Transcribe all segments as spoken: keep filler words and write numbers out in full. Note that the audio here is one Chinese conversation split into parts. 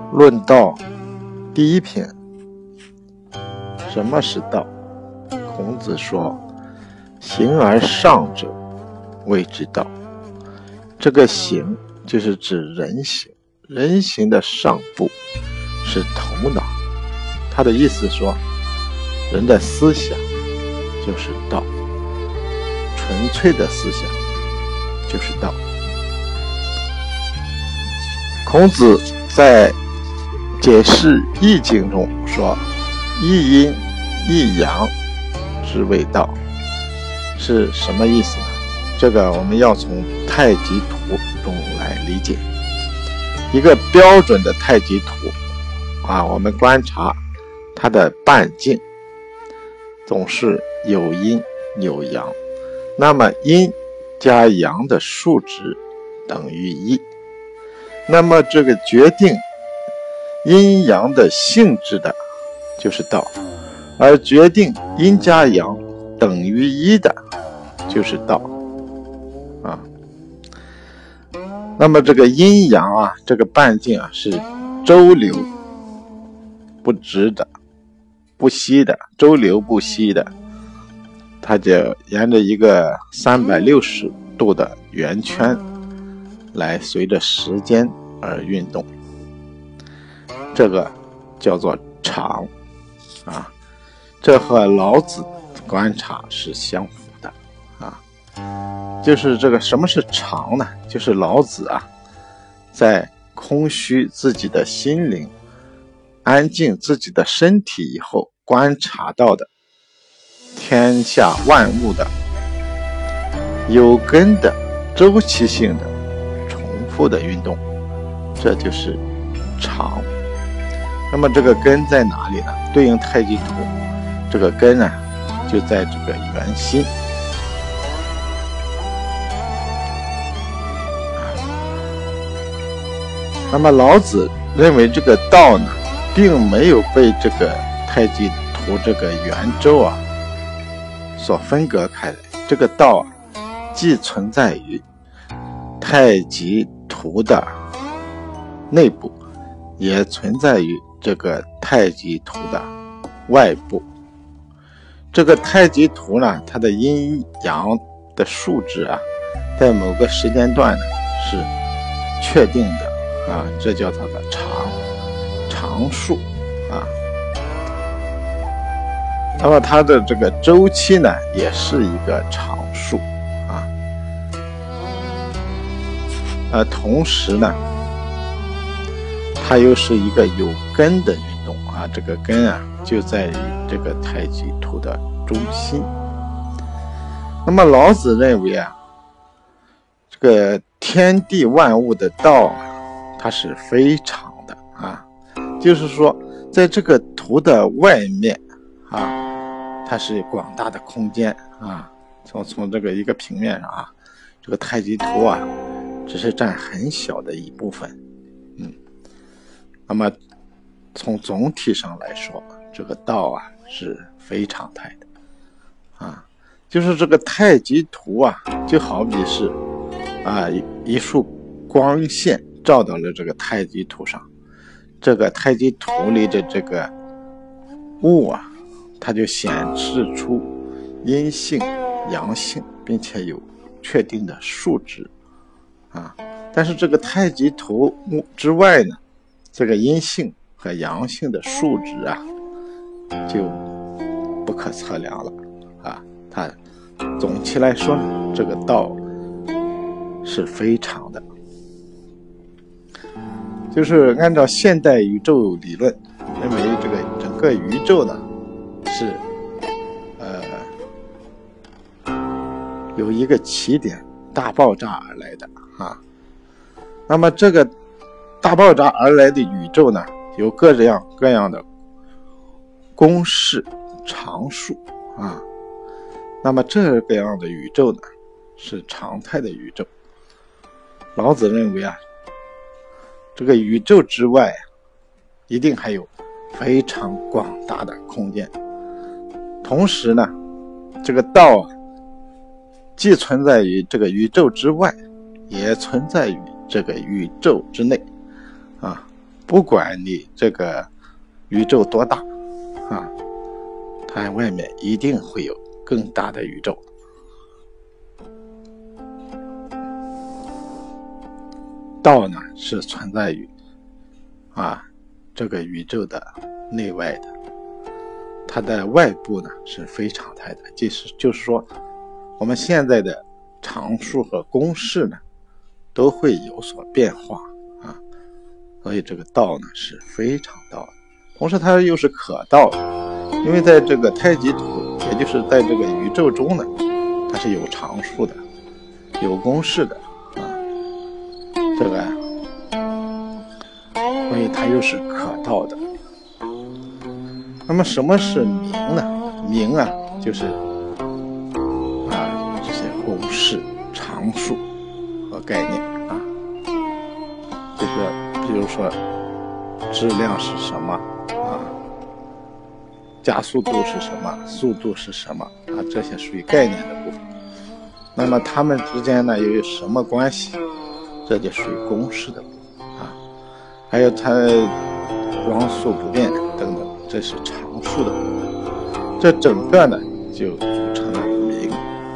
论道第一篇，什么是道？孔子说：形而上者谓之道。这个形就是指人形，人形的上部是头脑。他的意思说，人的思想就是道，纯粹的思想就是道。孔子在解释易经中说：一阴一阳之谓道，是什么意思呢？这个我们要从太极图中来理解。一个标准的太极图啊，我们观察它的半径总是有阴有阳，那么阴加阳的数值等于一，那么这个决定阴阳的性质的就是道，而决定阴加阳等于一的就是道啊。那么这个阴阳啊，这个半径啊是周流不直的，不息的，周流不息的，它就沿着一个三百六十度的圆圈来随着时间而运动，这个叫做常啊，这和老子观察是相符的啊。就是这个什么是常呢？就是老子啊，在空虚自己的心灵，安静自己的身体以后，观察到的天下万物的有根的周期性的重复的运动，这就是常。那么这个根在哪里呢？对应太极图，这个根呢就在这个圆心。那么老子认为这个道呢，并没有被这个太极图这个圆周啊所分割开来。这个道啊，既存在于太极图的内部，也存在于这个太极图的外部。这个太极图呢，它的阴阳的数值啊，在某个时间段呢是确定的啊，这叫它的常常数啊。那么它的这个周期呢，也是一个常数啊。呃，同时呢，它又是一个有根的运动啊，这个根啊就在于这个太极图的中心。那么老子认为啊，这个天地万物的道啊，它是非常的啊，就是说在这个图的外面啊，它是广大的空间啊，从从这个一个平面上啊，这个太极图啊只是占很小的一部分。嗯，那么从总体上来说，这个道啊是非常态的啊，就是这个太极图啊，就好比是啊一一束光线照到了这个太极图上，这个太极图里的这个物啊，它就显示出阴性阳性，并且有确定的数值啊。但是这个太极图之外呢，这个阴性和阳性的数值啊就不可测量了啊。它总体来说呢，这个道是非常的，就是按照现代宇宙理论认为，这个整个宇宙呢是呃有一个起点大爆炸而来的啊。那么这个大爆炸而来的宇宙呢，有各样各样的公式常数啊。那么这个样的宇宙呢，是常态的宇宙。老子认为啊，这个宇宙之外啊，一定还有非常广大的空间。同时呢，这个道啊，既存在于这个宇宙之外，也存在于这个宇宙之内啊。 不管你这个宇宙多大啊，它外面一定会有更大的宇宙。道呢是存在于啊这个宇宙的内外的，它的外部呢是非常态的，就是就是说我们现在的常数和公式呢都会有所变化啊，所以这个道呢是非常道的，同时它又是可道的，因为在这个太极图，也就是在这个宇宙中呢，它是有常数的，有公式的啊，这个所以它又是可道的。那么什么是名呢？名啊，就是啊这些公式、常数和概念啊，这个比如说质量是什么啊，加速度是什么，速度是什么啊，这些属于概念的部分。那么它们之间呢又有什么关系？这就属于公式的部分啊。还有它光速不变等等，这是常数的部分。这整个呢就组成了名。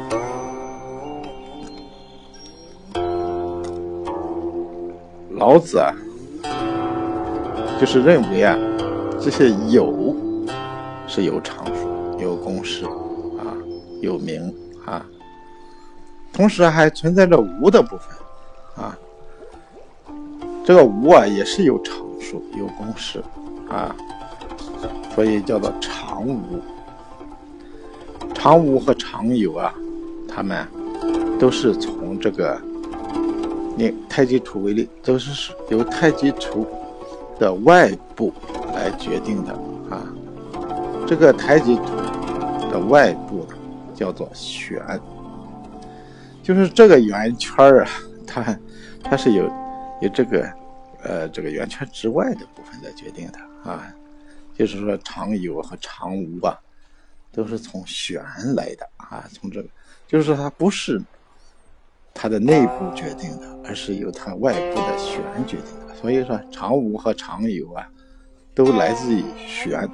老子啊，就是认为啊，这些有是有常数、有公式啊、有名啊，同时还存在着无的部分啊。这个无啊也是有常数、有公式啊，所以叫做常无。常无和常有啊，它们都是从这个以太极图为例，都是由太极图的外部来决定的啊。这个太极图的外部呢叫做旋，就是这个圆圈啊，它它是有有这个呃这个圆圈之外的部分来决定的啊。就是说常有和常无啊，都是从旋来的啊，从这个就是说它不是它的内部决定的，而是由它外部的旋决定的。所以说常无和常有啊，都来自于旋。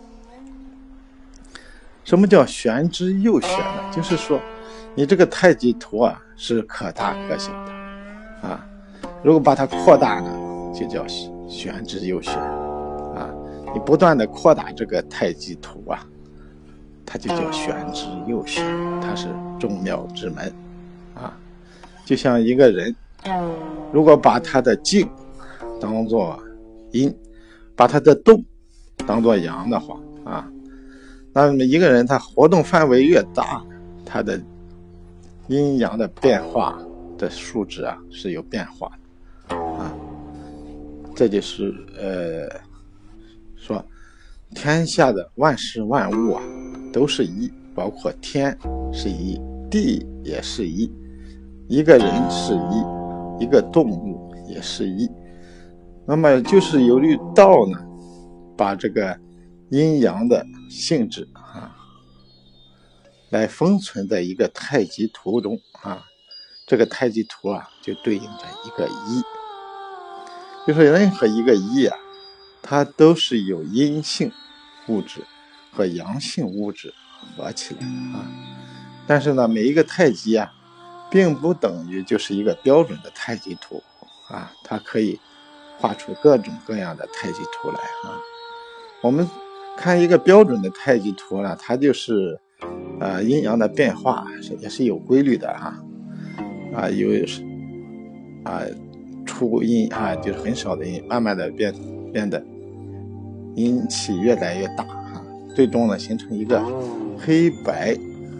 什么叫旋之又旋呢？就是说你这个太极图啊是可大可小的啊，如果把它扩大呢，就叫旋之又旋啊。你不断的扩大这个太极图啊，它就叫旋之又旋，它是众妙之门啊。就像一个人，如果把他的静当作阴，把他的动当作阳的话啊，那么一个人他活动范围越大，他的阴阳的变化的数值啊是有变化的啊。这就是呃说天下的万事万物啊都是一，包括天是一，地也是一，一个人是一，一个动物也是一。那么就是由于道呢，把这个阴阳的性质啊，来封存在一个太极图中啊，这个太极图啊就对应着一个一，就是任何一个一啊，它都是由阴性物质和阳性物质合起来啊。但是呢，每一个太极啊，并不等于就是一个标准的太极图啊，它可以画出各种各样的太极图来啊。我们看一个标准的太极图呢，它就是呃阴阳的变化是也是有规律的啊啊有啊出阴啊就是很少的阴，慢慢的变变得阴气越来越大啊，最终呢形成一个黑白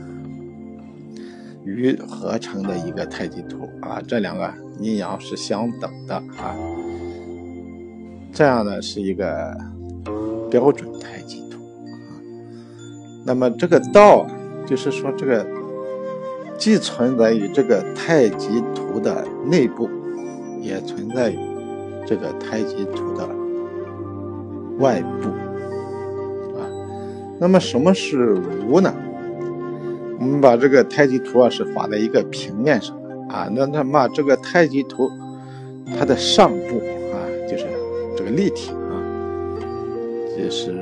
鱼合成的一个太极图啊，这两个阴阳是相等的啊，这样呢是一个标准太极图啊。那么这个道就是说这个既存在于这个太极图的内部，也存在于这个太极图的外部啊。那么什么是无呢？我们把这个太极图啊是画在一个平面上啊，那那么这个太极图它的上部啊，就是这这个立体啊，就是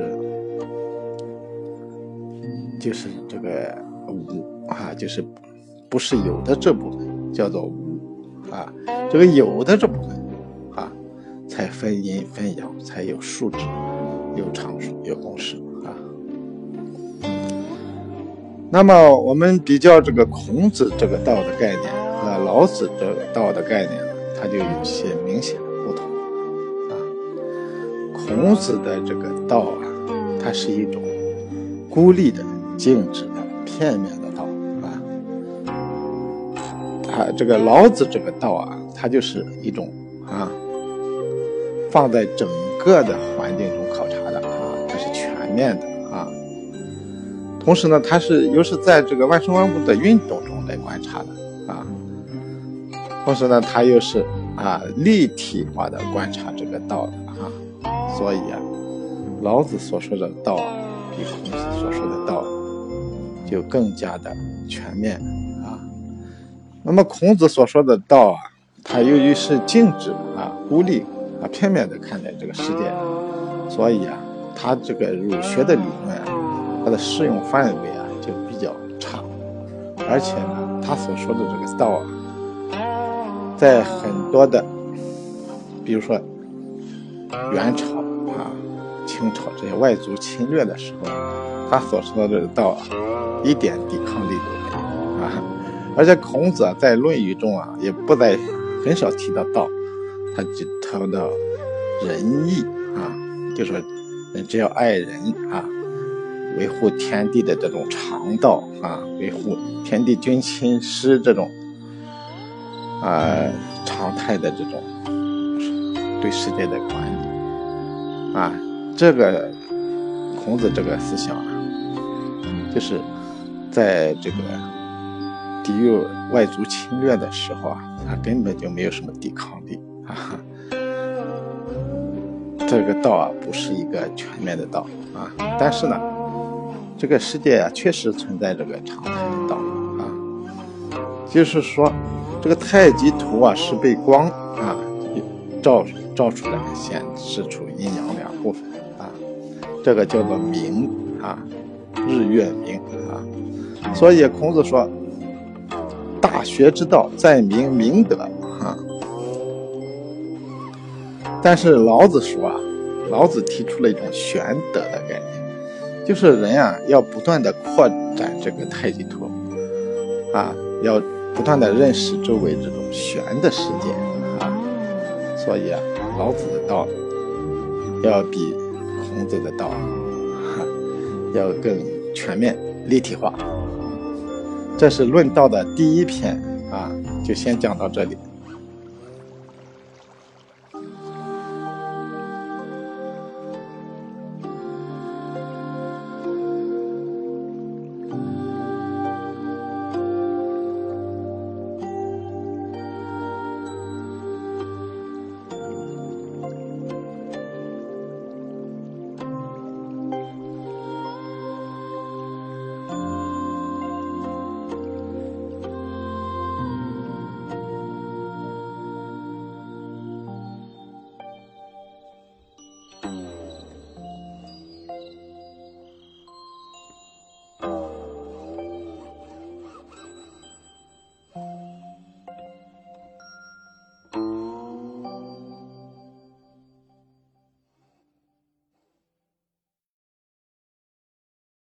就是这个无啊，就是不是有的这部分叫做无啊，这个有的这部分啊，才分阴分阳，才有数值，有常数，有公式啊。那么我们比较这个孔子这个道的概念和老子这个道的概念呢，它就有些明显的不同啊。孔子的这个道啊，它是一种孤立的、静止的、片面的道啊。它这个老子这个道啊，它就是一种啊，放在整个的环境中考察的啊，它是全面的啊。同时呢，它是又是在这个万事万物的运动中来观察的啊。同时呢，它又是啊立体化的观察这个道的啊。所以啊，老子所说的道比孔子所说的道就更加的全面啊。那么孔子所说的道啊，它由于是静止啊、孤立啊、片面的看待这个世界，所以啊，它这个儒学的理论啊，它的适用范围啊就比较差，而且呢，他所说的这个道啊，在很多的，比如说元朝啊、清朝这些外族侵略的时候，他所说的这个道啊，一点抵抗力都没有啊。而且孔子啊，在《论语》中啊，也不再很少提到道，他只谈到仁义啊，就说人只要爱人啊，维护天地的这种常道啊，维护天地君亲师这种啊常态的这种对世界的管理啊，这个孔子这个思想啊，就是在这个抵御外族侵略的时候啊，他根本就没有什么抵抗力啊。这个道啊，不是一个全面的道啊，但是呢，这个世界啊，确实存在这个常态的道啊，就是说，这个太极图啊，是被光啊照照出来，显示出阴阳两部分啊，这个叫做明啊，日月明啊。所以孔子说，大学之道，在明明德啊。但是老子说啊，老子提出了一种玄德的概念，就是人啊要不断的扩展这个太极图啊，要不断的认识周围这种玄的世界啊。所以啊，老子的道要比孔子的道啊要更全面立体化。这是论道的第一篇啊，就先讲到这里。